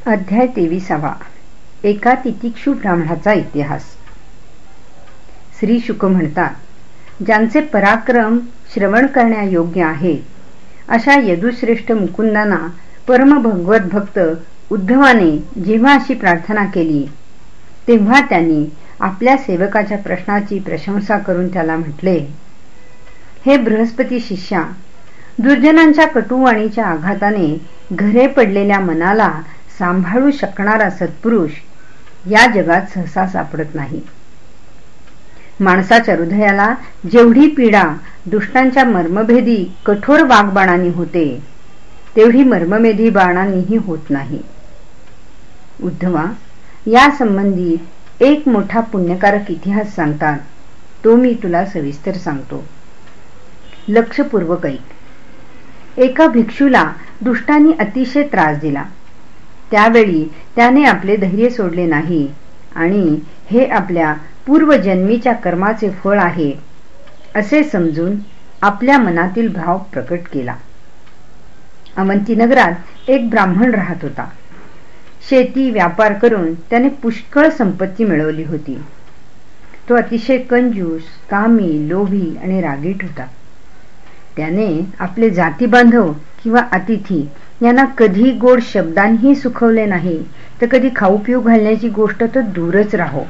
अध्याय 23. एका तितिक्षु ब्राह्मणाचा इतिहास. श्री शुक म्हणतात, ज्यांचे पराक्रम श्रवण करण्यायोग्य आहे अशा यदुश्रेष्ठ मुकुंदांना परम भगवत भक्त उद्धवाने जेव्हा अशी प्रार्थना केली तेव्हा त्यांनी आपल्या सेवकाच्या प्रश्नाची प्रशंसा करून त्याला म्हटले, हे बृहस्पती शिष्या, दुर्जनांच्या कटुवाणीच्या आघाताने घरे पडलेल्या मनाला सांभाळू शकणारा सत्पुरुष या जगात सहसा सापडत नाही. माणसाच्या हृदयाला जेवढी पीडा दुष्टांच्या मर्मभेदी कठोर वाग्बाणांनी होते तेवढी मर्मभेदी बाणांनीही होत नाही. उद्धवा, या संबंधी एक मोठा पुण्यकारक इतिहास सांगतात, तो मी तुला सविस्तर सांगतो. लक्षपूर्वक ऐक. एका भिक्षूला दुष्टांनी अतिशय त्रास दिला. त्यावेळी त्याने आपले धैर्य सोडले नाही आणि हे आपल्या पूर्वजन्मीच्या कर्माचे फळ आहे असे समजून आपल्या मनातील भाव प्रकट केला. अवंती नगरात एक ब्राह्मण राहत होता. शेती व्यापार करून त्याने पुष्कळ संपत्ती मिळवली होती. तो अतिशय कंजूस, कामी, लोभी आणि रागीट होता. त्याने आपले जाती बांधव किंवा अतिथी यांना कधी गोड शब्दांनी सुखवले नाही, तर कधी खाऊ पिऊ घालण्याची गोष्ट तर दूरच राहो.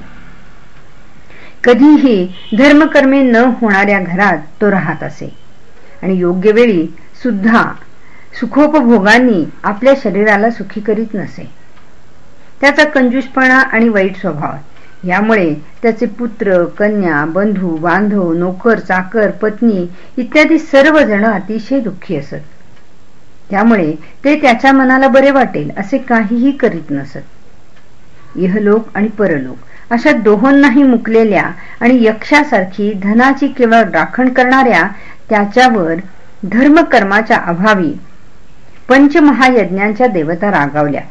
कधीही धर्मकर्मे न होणाऱ्या घरात तो राहत असे आणि योग्य वेळी सुद्धा सुखोपभोगांनी आपल्या शरीराला सुखी करीत नसे. त्याचा कंजूसपणा आणि वाईट स्वभाव यामुळे त्याचे पुत्र, कन्या, बंधू, बांधव, नोकर, चाकर, पत्नी इत्यादी सर्वजण अतिशय दुःखी असत. त्यामुळे ते त्याच्या मनाला बरे वाटेल असे काहीही करीत नसत. इहलोक आणि परलोक अशा दोहोंनाही मुकलेल्या आणि यक्षासारखी धनाची केवळ राखण करणाऱ्या त्याच्यावर धर्मकर्माच्या अभावी पंचमहायज्ञांच्या देवता रागावल्या.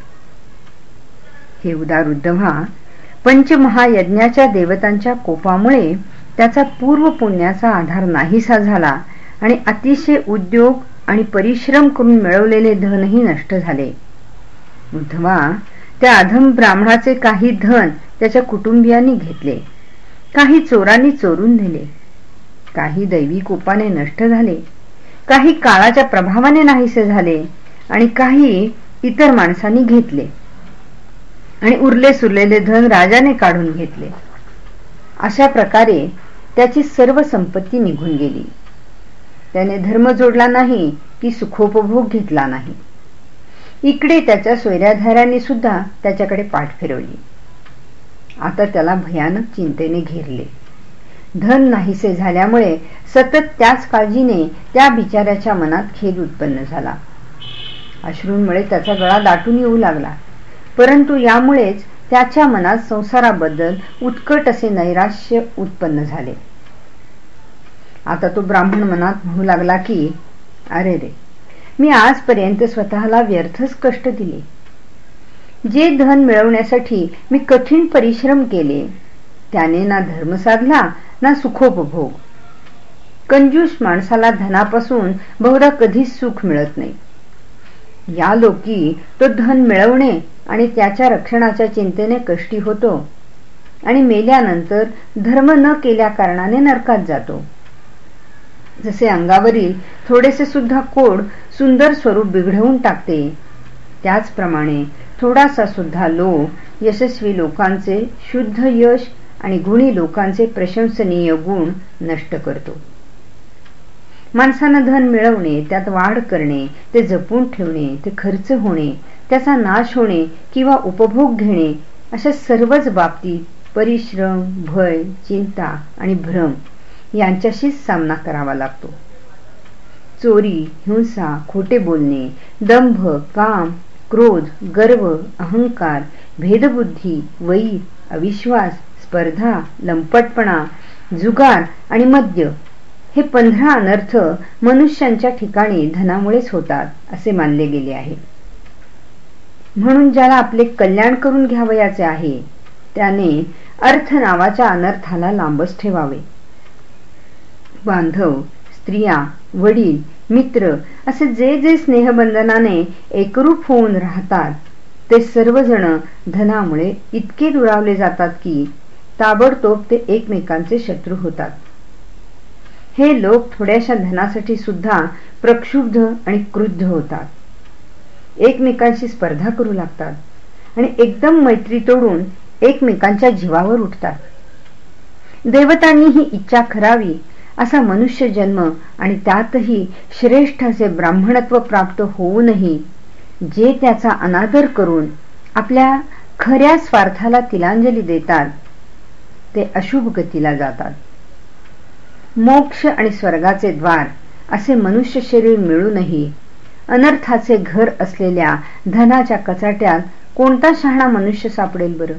हे उदार उद्धवा, पंचमहायज्ञाच्या देवतांच्या कोपामुळे त्याचा पूर्व पुण्याचा आधार नाहीसा झाला आणि अतिशय उद्योग आणि परिश्रम करून मिळवलेले धनही नष्ट झाले. उद्धवा, त्या अधम ब्राह्मणाचे काही धन त्याच्या कुटुंबियांनी घेतले, काही चोरांनी चोरून नेले, काही दैवी कोपाने नष्ट झाले, काही काळाच्या प्रभावाने नाहीसे झाले आणि काही इतर माणसांनी घेतले आणि उरले सुरलेले धन राजाने काढून घेतले. अशा प्रकारे त्याची सर्व संपत्ती निघून गेली. त्याने धर्म जोडला नाही की सुखोपभोग घेतला नाही. इकडे त्याच्या सोयऱ्याधाऱ्यांनी सुद्धा त्याच्याकडे पाठ फिरवली. आता त्याला भयानक चिंतेने घेरले. धन नाहीसे झाल्यामुळे सतत त्याच काळजीने त्या बिचाऱ्याच्या मनात खेद उत्पन्न झाला. अश्रूंमुळे त्याचा गळा दाटून येऊ लागला. परंतु यामुळेच त्याच्या मनात संसाराबद्दल उत्कट असे नैराश्य उत्पन्न झाले. आता तो ब्राह्मण मनात म्हणू लागला की, अरे रे, मी आजपर्यंत स्वतःला व्यर्थच कष्ट दिले. जे धन मिळवण्यासाठी मी कठीण परिश्रम केले त्याने ना धर्म साधला ना सुखोपभोग. कंजूस माणसाला धनापासून बहुधा कधीच सुख मिळत नाही. या लोकी तो धन मिळवणे आणि त्याच्या रक्षणाच्या चिंतेने कष्टी होतो आणि मेल्यानंतर धर्म न केल्या कारणाने नरकात जातो. जसे अंगावरील थोडेसे सुद्धा कोड सुंदर स्वरूप बिघडवून टाकते, त्याचप्रमाणे थोडासा सुद्धा लोभ यशस्वी लोकांचे शुद्ध यश आणि गुणी लोकांचे प्रशंसनीय गुण नष्ट करतो. माणसानं धन मिळवणे, त्यात वाढ करणे, ते जपून ठेवणे, ते खर्च होणे, त्याचा नाश होणे किंवा उपभोग घेणे अशा सर्वच बाबतीत परिश्रम, भय, चिंता आणि भ्रम यांच्याशीच सामना करावा लागतो. चोरी, हिंसा, खोटे बोलणे, दंभ, काम, क्रोध, गर्व, अहंकार, भेदबुद्धी, वैर, अविश्वास, स्पर्धा, लंपटपणा, जुगार आणि मद्य हे 15 अनर्थ मनुष्यांच्या ठिकाणी धनामुळेच होतात असे मानले गेले आहे. म्हणून ज्याला आपले कल्याण करून घ्यावयाचे आहे त्याने अर्थ नावाच्या अनर्थाला लांबच ठेवावे. बांधव, स्त्रिया, वडील, मित्र असे जे जे स्नेहबंधनाने एकरूप होऊन राहतात ते सर्वजण धनामुळे इतके दुरावले जातात की ताबडतोब ते एकमेकांचे शत्रू होतात. हे लोक थोड्याशा धनासाठी सुद्धा प्रक्षुब्ध आणि क्रुद्ध होतात. एकमेकांशी स्पर्धा करू लागतात आणि एकदम मैत्री तोडून एकमेकांच्या जीवावर उठतात. देवतांनी ही इच्छा करावी असा मनुष्य जन्म आणि त्यातही श्रेष्ठ असे ब्राह्मणत्व प्राप्त होऊनही जे त्याचा अनादर करून आपल्या खऱ्या स्वार्थाला तिलांजली देतात ते अशुभ गतीला जातात. मोक्ष आणि स्वर्गाचे द्वार असे मनुष्य शरीर मिळूनही अनर्थाचे घर असलेल्या धनाच्या कचाट्यात कोणता शहाणा मनुष्य सापडेल बरं?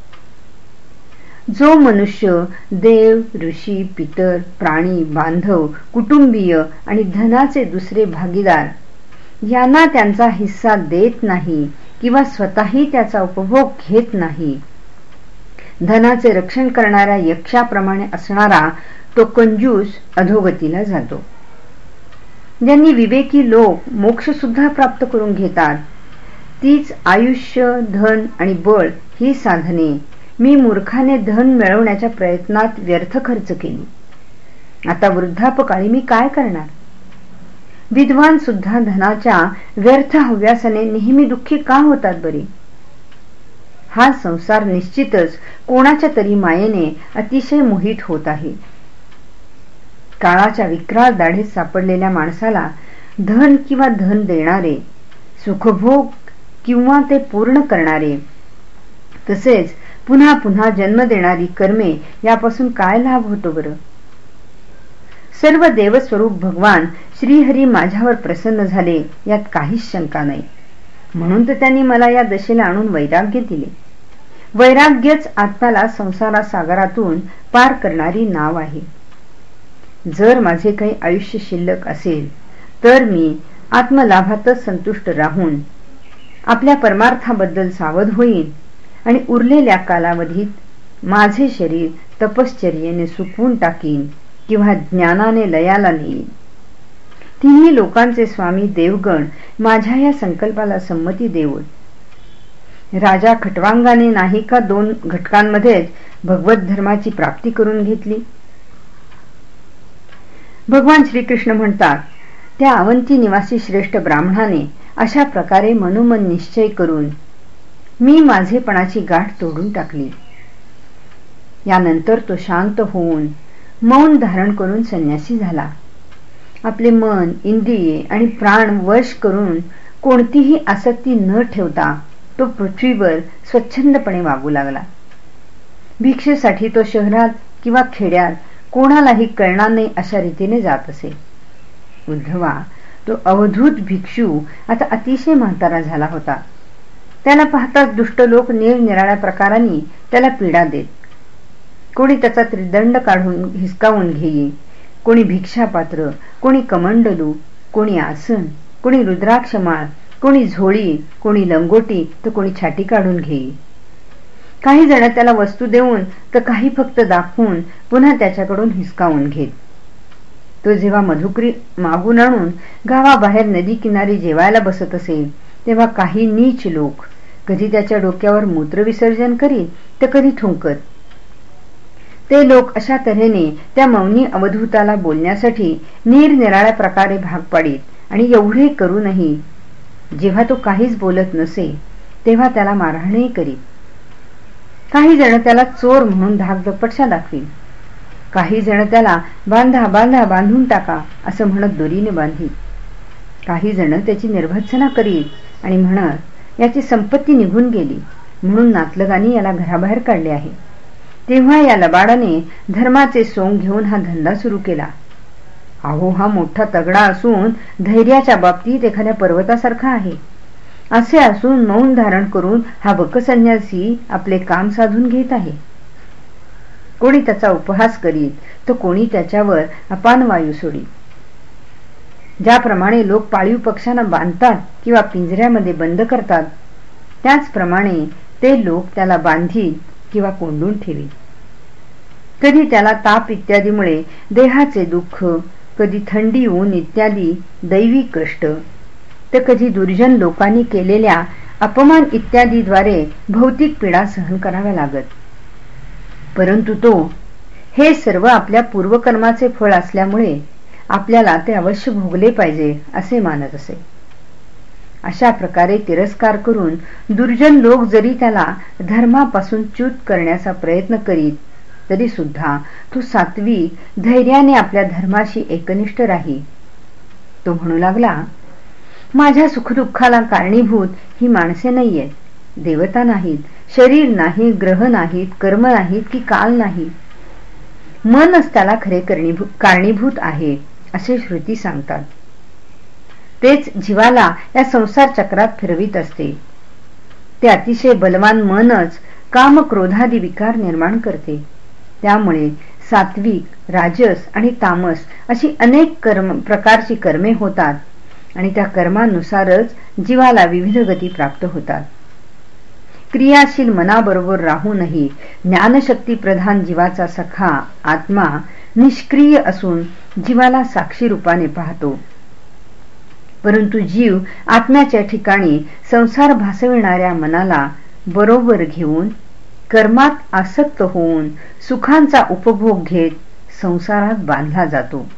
जो मनुष्य देव, ऋषी, पितर, प्राणी, बांधव, कुटुंबीय आणि धनाचे दुसरे भागीदार यांना त्यांचा हिस्सा देत नाही किंवा स्वतःही त्याचा उपभोग घेत नाही, धनाचे रक्षण करणाऱ्या यक्षाप्रमाणे असणारा तो कंजूस अधोगतीला जातो. ज्यांनी विवेकी लोक मोक्ष सुद्धा प्राप्त करून घेतात तीच आयुष्य, धन आणि बळ ही साधने मी मूर्खाने धन मिळवण्याच्या प्रयत्नात व्यर्थ खर्च केली. आता वृद्धापकाळी मी काय करणार? विद्वान सुद्धा धनाच्या व्यर्थ हव्यासाने नेहमी दुःखी का होतात बरे? हा संसार निश्चितच कोणाच्या तरी मायेने अतिशय मोहित होत आहे. काळाच्या विक्राळ दाढेत सापडलेल्या माणसाला धन किंवा धन देणारे, सुखभोग किंवा ते पूर्ण करणारे, तसेच पुन्हा पुन्हा जन्म देणारी कर्मे यापासून काय लाभ होतो बरं? सर्व देवस्वरूप भगवान श्रीहरी माझ्यावर प्रसन्न झाले यात काहीच शंका नाही. म्हणून तर त्यांनी मला या दशेला आणून वैराग्य दिले. वैराग्यच आत्म्याला संसारा सागरातून पार करणारी नाव आहे. जर माझे काही आयुष्य शिल्लक असेल तर मी आत्मलाभातच संतुष्ट राहून आपल्या परमार्थाबद्दल सावध होईन आणि उरलेल्या कालावधीत माझे शरीर तपश्चर्येने सुकवून टाकीन किंवा ज्ञानाने लयाला नेईन. तिन्ही लोकांचे स्वामी देवगण माझ्या या संकल्पाला संमती देऊन राजा खटवांगाने नाही का 2 घटकांमध्येच भगवत धर्माची प्राप्ती करून घेतली. भगवान श्रीकृष्ण म्हणतात, त्या अवंती निवासी श्रेष्ठ ब्राह्मणाने अशा प्रकारे मनोमन निश्चय करून मी माझेपणाची गाठ तोडून टाकली. यानंतर तो शांत होऊन मौन धारण करून संन्यासी झाला. आपले मन, इंद्रिये आणि प्राण वश करून कोणतीही आसक्ती न ठेवता तो पृथ्वीवर स्वच्छंदपणे वागू लागला. भिक्षेसाठी तो शहरात किंवा खेड्यात कोणालाही कळणार नाही अशा रीतीने जात असे. उद्धवा, तो अवधूत भिक्षू आता अतिशय म्हातारा झाला होता. त्याला पाहताच दुष्ट लोक निरनिराळ्या प्रकारांनी त्याला पीडा देत. कोणी त्याचा त्रिदंड काढून हिसकावून घेई, कोणी भिक्षापात्र, कोणी कमंडलू, कोणी आसन, कोणी रुद्राक्षमाळ, कोणी झोळी, कोणी लंगोटी तर कोणी छाटी काढून घेई. काही जण त्याला वस्तू देऊन तर काही फक्त दाखवून पुन्हा त्याच्याकडून हिसकावून घेत. तो जेव्हा मधुकरी मागून आणून गावाबाहेर नदी किनारी जेवायला बसत असे तेव्हा काही नीच लोक कधी त्याच्या डोक्यावर मूत्रविसर्जन करीत तर कधी ठुंकत. ते लोक अशा तऱ्हेने त्या मौनी अवधूताला बोलण्यासाठी निरनिराळ्या प्रकारे भाग पाडीत आणि एवढे करूनही जेव्हा तो काहीच बोलत नसे तेव्हा त्याला मारहाणही करीत. काही जण त्याला चोर म्हणून धाकधपटशा दाखवी, काही जण त्याला बांधा बांधा बांधून टाका असं म्हणत दोरीने बांधी. काही जण त्याची निर्भत्सना करीत आणि म्हणत याची संपत्ती निघून गेली म्हणून नातलगांनी याला घराबाहेर काढले आहे. तेव्हा या लबाडाने धर्माचे सोंग घेऊन हा धंदा सुरू केला. अहो, हा मोठा तगडा असून धैर्याच्या बाबतीत एखाद्या पर्वतासारखा आहे. असे असून मौन धारण करून हा बकसन्यासी आपले काम साधून घेत आहे. कोणी त्याचा उपहास करीत तर कोणी त्याच्यावर अपान वायू सोडी. ज्याप्रमाणे लोक पाळीव पक्ष्यांना बांधतात किंवा पिंजऱ्यामध्ये बंद करतात त्याचप्रमाणे ते लोक त्याला बांधीत किंवा कोंडून ठेवीत. कधी त्याला ताप इत्यादीमुळे देहाचे दुःख, कधी थंडी ऊन इत्यादी दैवी कष्ट, तर कधी दुर्जन लोकांनी केलेल्या अपमान इत्यादीद्वारे भौतिक पीडा सहन कराव्या लागत. परंतु तो हे सर्व आपल्या पूर्वकर्माचे फळ असल्यामुळे आपल्याला ते अवश्य भोगले पाहिजे असे मानत असे. अशा प्रकारे तिरस्कार करून दुर्जन लोक जरी त्याला धर्मापासून च्युत करण्याचा प्रयत्न करीत तरी सुद्धा तो सात्विक धैर्याने आपल्या धर्माशी एकनिष्ठ राही. तो म्हणू लागला, माझ्या सुखदुःखाला कारणीभूत ही माणसे नाहीयेत, देवता नाहीत, शरीर नाही, ग्रह नाहीत, कर्म नाहीत की काल नाही. मनच त्याला खरे कारणीभूत आहे असे श्रुती सांगतात. तेच जीवाला या संसार चक्रात फिरवीत असते. ते अतिशय बलवान मनच काम क्रोधादी विकार निर्माण करते. त्यामुळे सात्विक, राजस आणि तामस अशी अनेक प्रकारची कर्मे होतात आणि त्या कर्मानुसारच जीवाला विविध गती प्राप्त होतात. क्रियाशील मनाबरोबर राहूनही ज्ञानशक्ती प्रधान जीवाचा सखा आत्मा निष्क्रिय असून जीवाला साक्षी रूपाने पाहतो. परंतु जीव आत्म्याच्या ठिकाणी संसार भासविणाऱ्या मनाला बरोबर घेऊन कर्मात आसक्त होऊन सुखांचा उपभोग घेत संसारात बांधला जातो.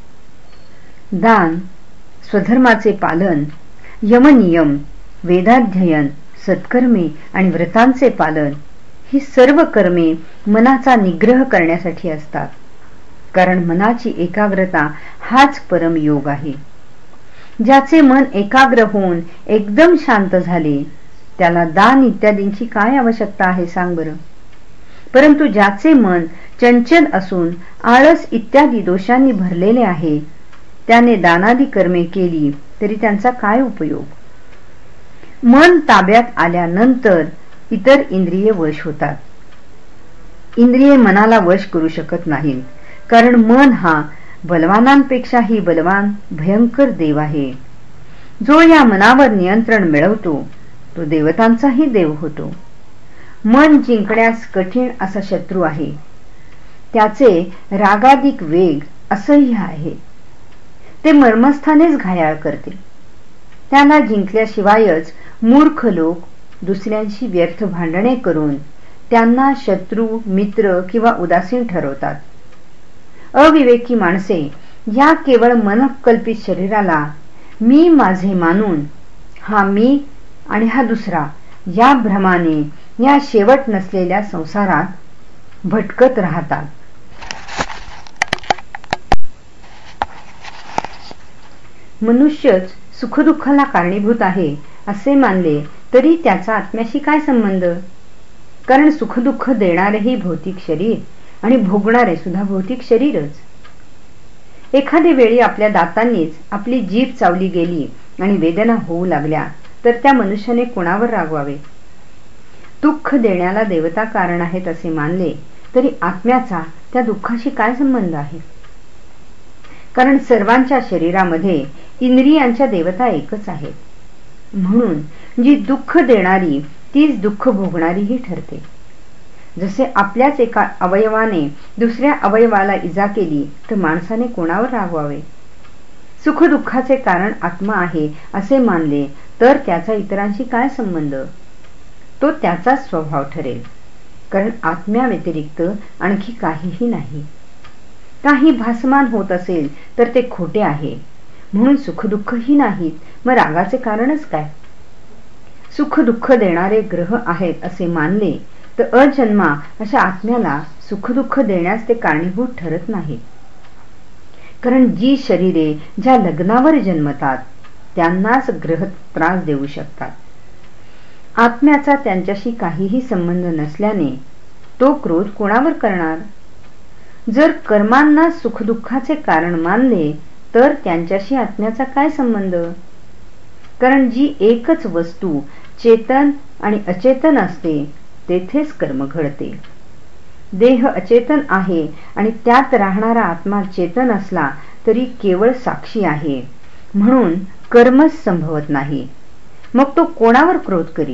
दान, स्वधर्माचे पालन, यमनियम, वेदाध्ययन, सत्कर्मे आणि व्रतांचे पालन ही सर्व कर्मे मनाचा निग्रह करण्यासाठी असतात. कारण मनाची एकाग्रता हाच परमयोग आहे. ज्याचे मन एकाग्र होऊन एकदम शांत झाले त्याला दान इत्यादींची काय आवश्यकता आहे सांग बरं. परंतु ज्याचे मन चंचल असून आळस इत्यादी दोषांनी भरलेले आहे त्याने दानादी कर्मे केली तरी त्यांचा काय उपयोग. मन ताब्यात आल्यानंतर इतर इंद्रिये वश होतात. इंद्रिये मनाला वश करू शकत नाहीत, कारण मन हा बलवानांपेक्षाही बलवान भयंकर देव आहे. जो या मनावर नियंत्रण मिळवतो तो देवतांचाही देव होतो. मन जिंकण्यास कठीण असा शत्रू आहे. त्याचे रागाधिक वेग असह्य आहे. ते मर्मस्थानेच घायाळ करते. त्याला जिंकल्याशिवायच मूर्ख लोक दुसऱ्यांशी व्यर्थ भांडणे करून त्यांना शत्रू, मित्र किंवा उदासीन ठरवतात. अविवेकी माणसे या केवळ मनकल्पित शरीराला मी माझे मानून हा मी आणि हा दुसरा या भ्रमाने या शेवट नसलेल्या संसारात भटकत राहतात. मनुष्यच सुखदुःखाला कारणीभूत आहे असे मानले तरी त्याचा आत्म्याशी काय संबंध. कारण सुखदुःख देणारेही भौतिक शरीर आणि भोगणारे सुद्धा भौतिक शरीरच. एखाद्या वेळी आपल्या दातांनीच आपली जीभ चावली गेली आणि वेदना होऊ लागल्या तर त्या मनुष्याने कोणावर रागवावे. दुःख देण्याला देवता कारण आहेत असे मानले तरी आत्म्याचा त्या दुःखाशी काय संबंध आहे. कारण सर्वांच्या शरीरामध्ये इंद्रियांच्या देवता एकच आहेत. म्हणून जी दुःख देणारी तीच दुःख भोगणारीही ठरते. जसे आपल्याच एका अवयवाने दुसऱ्या अवयवाला इजा केली तर माणसाने कोणावर रागवावे. सुखदुःखाचे कारण आत्मा आहे असे मानले तर त्याचा इतरांशी काय संबंध. तो त्याचाच स्वभाव ठरेल. कारण आत्म्या व्यतिरिक्त आणखी काहीही नाही. काही भासमान होत असेल तर ते खोटे आहे. म्हणून सुखदुःखही नाहीत, मग रागाचे कारणच काय. सुख दुःख देणारे ग्रह आहेत असे मानले तर अजन्मा अशा आत्म्याला सुखदुःख देण्यास ते कारणीभूत ठरत नाहीत. कारण जी शरीरे ज्या लग्नावर जन्मतात त्यांनाच ग्रह त्रास देऊ शकतात. आत्म्याचा त्यांच्याशी काहीही संबंध नसल्याने तो क्रोध कोणावर करणार. जर कर्मांना सुखदुःखाचे कारण मानले तर त्यांच्याशी आत्म्याचा काय संबंध. कारण जी एकच वस्तू चेतन आणि अचेतन असते तेथेच कर्म घडते. देह अचेतन आहे आणि त्यात राहणारा आत्मा चेतन असला तरी केवळ साक्षी आहे. म्हणून कर्मच संभवत नाही. मग तो कोणावर क्रोध करी.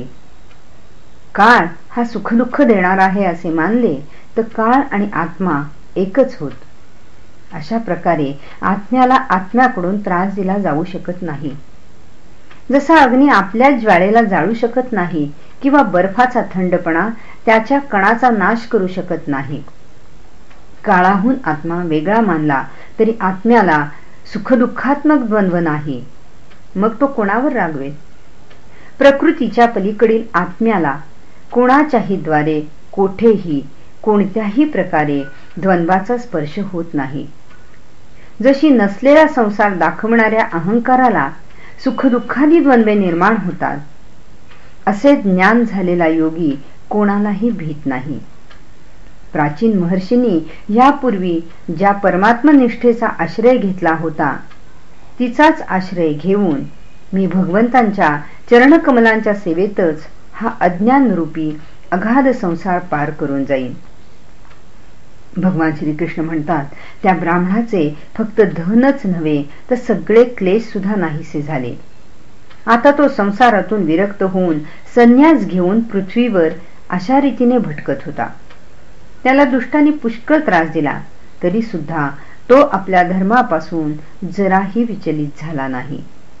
काळ हा सुखदुःख देणारा आहे असे मानले तर काळ आणि आत्मा एकच होत. अशा प्रकारे आत्म्याला आत्म्याकडून त्रास दिला जाऊ शकत नाही. जसा अग्नी आपल्या ज्वाळेला जाळू शकत नाही किंवा बर्फाचा थंडपणा त्याच्या कणाचा नाश करू शकत नाही. काळाहून आत्मा वेगळा मानला तरी आत्म्याला सुखदुःखात्मक द्वंद्व नाही. मग तो कोणावर रागवेल? प्रकृतीच्या पलीकडील आत्म्याला कोणाच्याही द्वारे कोठेही कोणत्याही प्रकारे द्वंद्वाचा स्पर्श होत नाही. जशी नसलेला संसार दाखवणाऱ्या अहंकाराला सुखदुःखादी द्वंद्वे निर्माण होतात, असे ज्ञान झालेला योगी कोणालाही भीत नाही. प्राचीन महर्षींनी यापूर्वी ज्या परमात्मनिष्ठेचा आश्रय घेतला होता, तिचाच आश्रय घेऊन मी भगवंतांच्या चरणकमलांच्या सेवेतच हा अज्ञानरूपी अगाध संसार पार करून जाईन. भगवान श्रीकृष्ण म्हणतात, त्या ब्राह्मणाचे फक्त धनच नव्हे तर सगळे क्लेश सुद्धा नाहीसे झाले. आता तो संसारातून विरक्त होऊन संन्यास घेऊन पृथ्वीवर अशा रीतीने भटकत होता. त्याला दुष्टांनी पुष्कळ त्रास दिला, तरी सुद्धा तो आपल्या धर्मापासून जराही विचलित झाला नाही.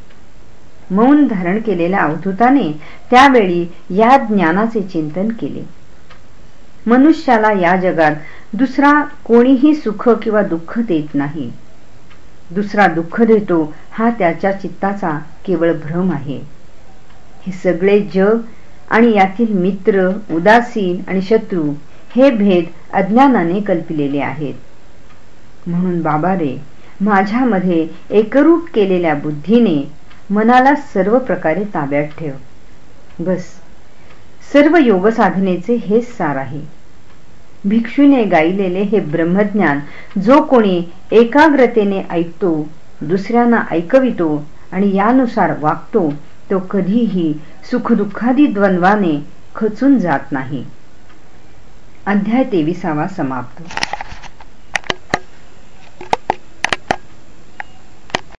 मौन धारण केलेल्या अवधूताने त्यावेळी या ज्ञानाचे चिंतन केले. मनुष्याला या जगात दुसरा कोणीही सुख किंवा दुःख देत नाही. दुसरा दुःख देतो हा त्याच्या चित्ताचा केवळ भ्रम आहे. हे सगळे जग आणि यातील मित्र, उदासीन आणि शत्रू हे भेद अज्ञानाने कल्पिलेले आहेत. म्हणून बाबा रे, माझ्यामध्ये एकरूप केलेल्या बुद्धीने मनाला सर्व प्रकारे ताब्यात ठेव. बस, सर्व योग साधनेचे हेच सार आहे. भिक्षूने गायलेले हे ब्रह्मज्ञान जो कोणी एकाग्रतेने ऐकतो, दुसऱ्यांना ऐकवितो आणि यानुसार वागतो, तो कधीही सुखदुःखादी द्वंद्वाने खचून जात नाही. अध्याय 23 समाप्त.